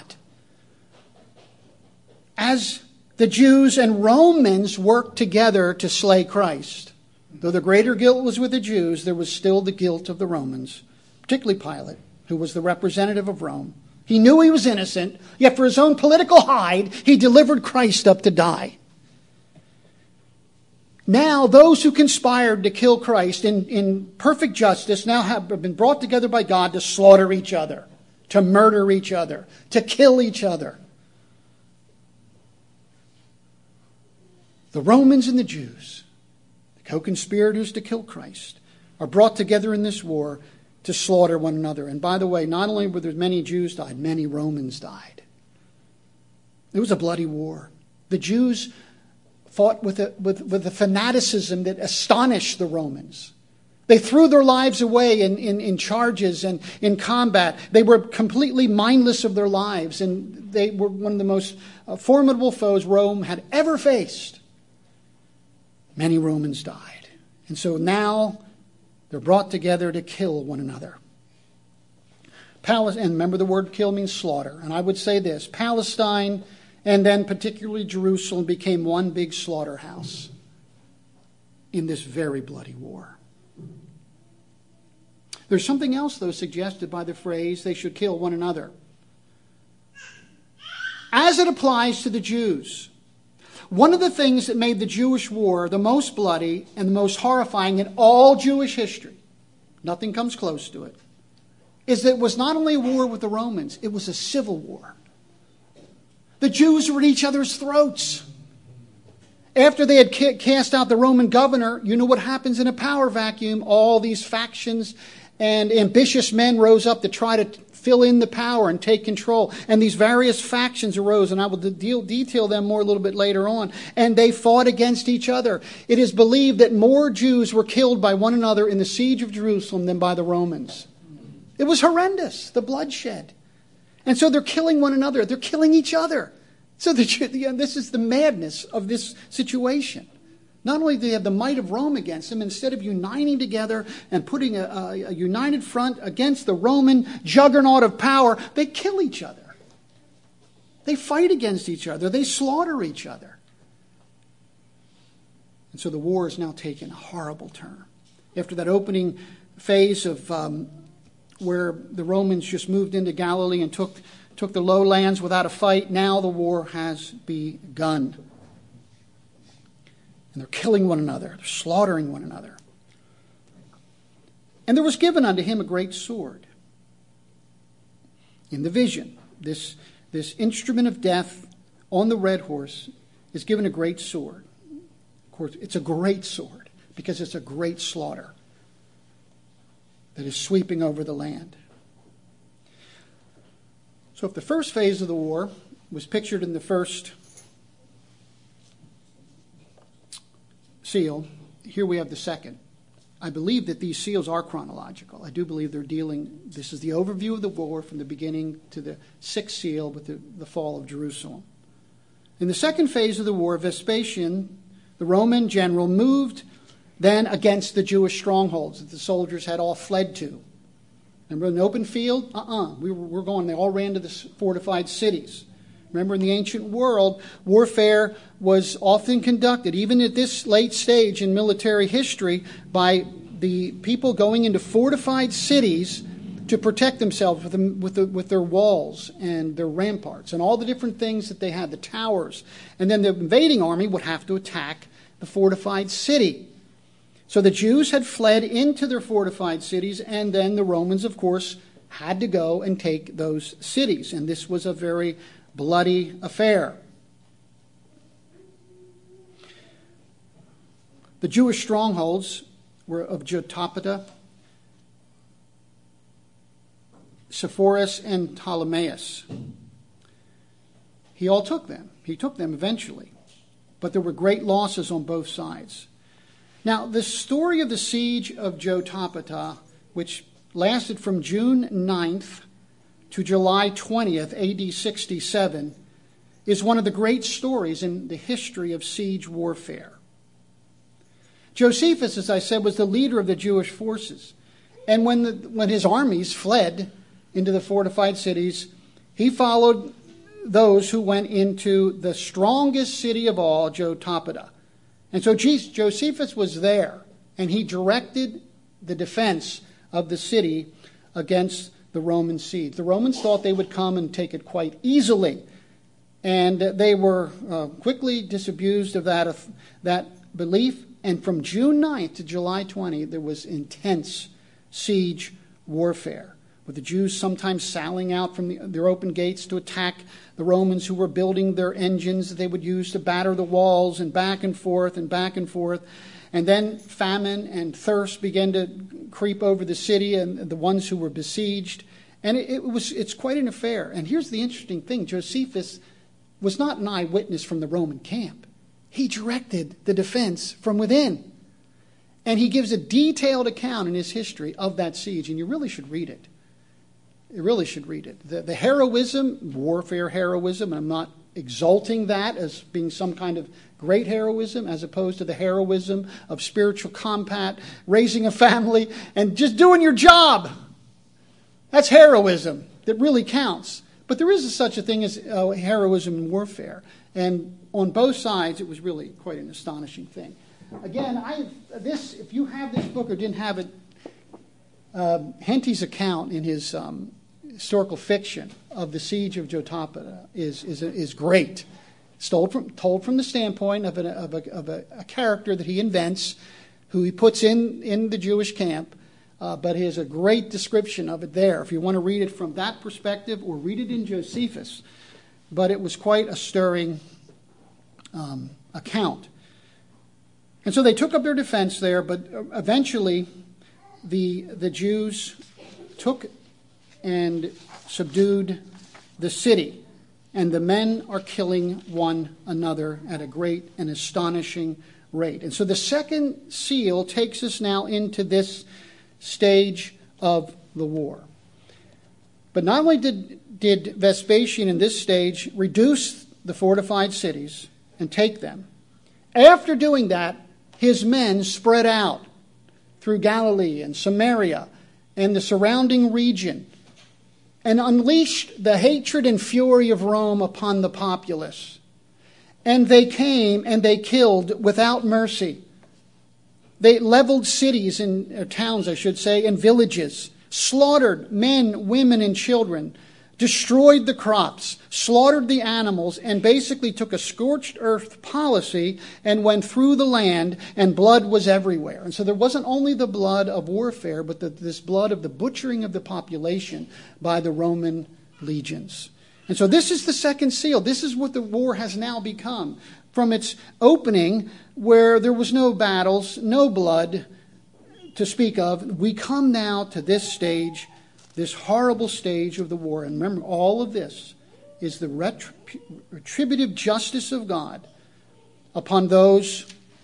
As the Jews and Romans worked together to slay Christ, though the greater guilt was with the Jews, there was still the guilt of the Romans, particularly Pilate, who was the representative of Rome. He knew he was innocent, yet for his own political hide, he delivered Christ up to die. Now those who conspired to kill Christ in, in perfect justice now have been brought together by God to slaughter each other, to murder each other, to kill each other. The Romans and the Jews, the co-conspirators to kill Christ, are brought together in this war to slaughter one another. And by the way, not only were there many Jews died, many Romans died. It was a bloody war. The Jews fought with a, with, with a fanaticism that astonished the Romans. They threw their lives away in, in, in charges and in combat. They were completely mindless of their lives, and they were one of the most uh, formidable foes Rome had ever faced. Many Romans died. And so now they're brought together to kill one another. Palestine, and remember the word kill means slaughter. And I would say this, Palestine and then particularly Jerusalem became one big slaughterhouse in this very bloody war. There's something else, though, suggested by the phrase, they should kill one another. As it applies to the Jews, one of the things that made the Jewish war the most bloody and the most horrifying in all Jewish history, nothing comes close to it, is that it was not only a war with the Romans, it was a civil war. The Jews were at each other's throats. After they had cast out the Roman governor, you know what happens in a power vacuum? All these factions and ambitious men rose up to try to fill in the power and take control. And these various factions arose, and I will de- detail them more a little bit later on. And they fought against each other. It is believed that more Jews were killed by one another in the siege of Jerusalem than by the Romans. It was horrendous, the bloodshed. And so they're killing one another. They're killing each other. So the, this is the madness of this situation. Not only do they have the might of Rome against them, instead of uniting together and putting a, a, a united front against the Roman juggernaut of power, they kill each other. They fight against each other. They slaughter each other. And so the war is now taking a horrible turn. After that opening phase of um, where the Romans just moved into Galilee and took, took the lowlands without a fight, now the war has begun. And they're killing one another. They're slaughtering one another. And there was given unto him a great sword. In the vision, this, this instrument of death on the red horse is given a great sword. Of course, it's a great sword because it's a great slaughter that is sweeping over the land. So if the first phase of the war was pictured in the first seal, here we have the second. I believe that these seals are chronological. I do believe they're dealing, this is the overview of the war from the beginning to the sixth seal with the, the fall of Jerusalem. In the second phase of the war, Vespasian, the Roman general, moved then against the Jewish strongholds that the soldiers had all fled to. Remember an open field? Uh-uh. We were, we're going, they all ran to the fortified cities. Remember, in the ancient world, warfare was often conducted, even at this late stage in military history, by the people going into fortified cities to protect themselves with, them, with, the, with their walls and their ramparts and all the different things that they had, the towers. And then the invading army would have to attack the fortified city. So the Jews had fled into their fortified cities, and then the Romans, of course, had to go and take those cities. And this was a very bloody affair. The Jewish strongholds were of Jotapata, Sepphoris, and Ptolemais. He all took them. He took them eventually. But there were great losses on both sides. Now, the story of the siege of Jotapata, which lasted from June ninth to July twentieth, A D sixty-seven, is one of the great stories in the history of siege warfare. Josephus, as I said, was the leader of the Jewish forces. And when, the, when his armies fled into the fortified cities, he followed those who went into the strongest city of all, Jotapata. And so Josephus was there, and he directed the defense of the city against the Roman siege. The Romans thought they would come and take it quite easily, and they were uh, quickly disabused of that, of that belief, And from June ninth to July twentieth, there was intense siege warfare, with the Jews sometimes sallying out from the, their open gates to attack the Romans who were building their engines that they would use to batter the walls, and back and forth and back and forth. And then famine and thirst began to creep over the city and the ones who were besieged. And it, it was it's quite an affair. And here's the interesting thing. Josephus was not an eyewitness from the Roman camp. He directed the defense from within. And he gives a detailed account in his history of that siege. And you really should read it. You really should read it. The, the heroism, warfare heroism, and I'm not exalting that as being some kind of great heroism, as opposed to the heroism of spiritual combat, raising a family, and just doing your job. That's heroism that really counts. But there is such a thing as uh, heroism in warfare. And on both sides, it was really quite an astonishing thing. Again, I this if you have this book or didn't have it, uh, Henty's account in his um, historical fiction of the siege of Jotapata is is is great. It's told from told from the standpoint of a of a of a, a character that he invents, who he puts in in the Jewish camp. Uh, but he has a great description of it there, if you want to read it from that perspective, or read it in Josephus. But it was quite a stirring um, account. And so they took up their defense there, but eventually the the Jews took and subdued the city. And the men are killing one another at a great and astonishing rate. And so the second seal takes us now into this stage of the war. But not only did, did Vespasian in this stage reduce the fortified cities and take them, after doing that, his men spread out through Galilee and Samaria and the surrounding region and unleashed the hatred and fury of Rome upon the populace. And they came and they killed without mercy. They leveled cities and or towns, I should say, and villages, slaughtered men, women, and children, destroyed the crops, slaughtered the animals, and basically took a scorched earth policy and went through the land, and blood was everywhere. And so there wasn't only the blood of warfare, but the, this blood of the butchering of the population by the Roman legions. And so this is the second seal. This is what the war has now become. From its opening, where there was no battles, no blood to speak of, we come now to this stage, this horrible stage of the war. And remember, all of this is the retrib- retributive justice of God upon those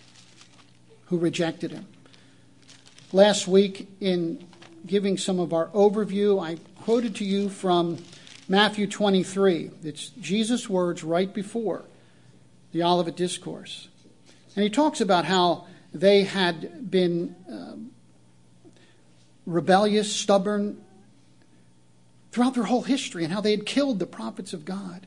who rejected him. Last week, in giving some of our overview, I quoted to you from Matthew twenty-three. It's Jesus' words right before the Olivet Discourse. And he talks about how they had been um, rebellious, stubborn throughout their whole history, and how they had killed the prophets of God.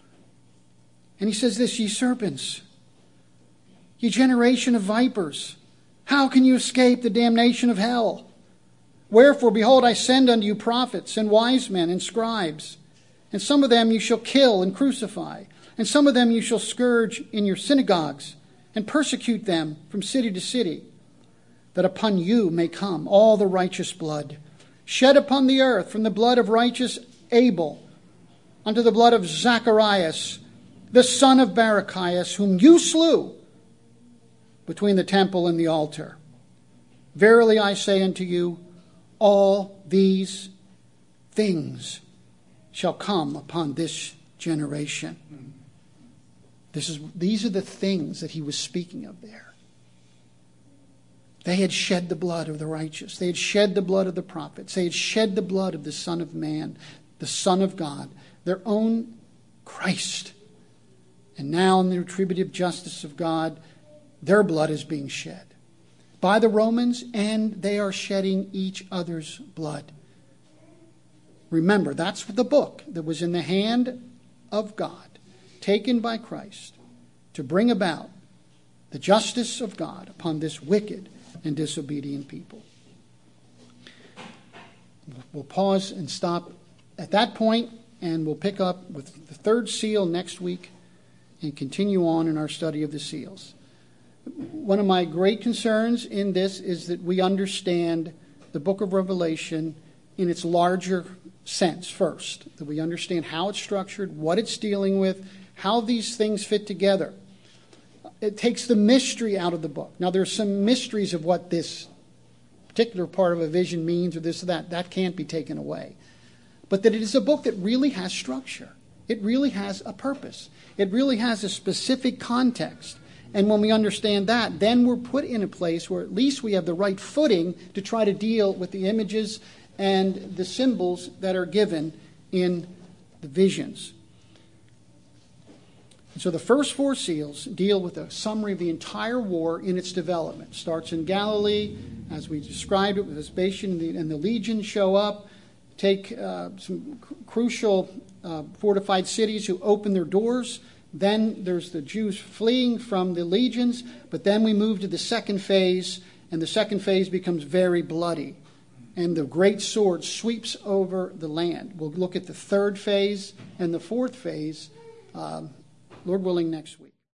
And he says this, ye serpents, ye generation of vipers, how can you escape the damnation of hell? Wherefore, behold, I send unto you prophets and wise men and scribes, and some of them you shall kill and crucify, and some of them you shall scourge in your synagogues, and persecute them from city to city, that upon you may come all the righteous blood, shed upon the earth, from the blood of righteous Abel unto the blood of Zacharias, the son of Barachias, whom you slew between the temple and the altar. Verily I say unto you, all these things shall come upon this generation. This is, these are the things that he was speaking of there. They had shed the blood of the righteous. They had shed the blood of the prophets. They had shed the blood of the Son of Man, the Son of God, their own Christ. And now in the retributive justice of God, their blood is being shed by the Romans, and they are shedding each other's blood. Remember, that's the book that was in the hand of God, taken by Christ to bring about the justice of God upon this wicked and disobedient people. We'll pause and stop at that point, and we'll pick up with the third seal next week and continue on in our study of the seals. one of my great concerns in this is that we understand the book of Revelation in its larger sense first, that we understand how it's structured, what it's dealing with, how these things fit together. It takes the mystery out of the book. Now, there are some mysteries of what this particular part of a vision means, or this or that. That can't be taken away. But that it is a book that really has structure. It really has a purpose. It really has a specific context. And when we understand that, then we're put in a place where at least we have the right footing to try to deal with the images and the symbols that are given in the visions. So the first four seals deal with a summary of the entire war in its development. It starts in Galilee, as we described it, with Vespasian and the, and the legions show up, take uh, some cr- crucial uh, fortified cities who open their doors. Then there's the Jews fleeing from the legions, but then we move to the second phase, and the second phase becomes very bloody. And the great sword sweeps over the land. We'll look at the third phase and the fourth phase, uh, Lord willing, next week.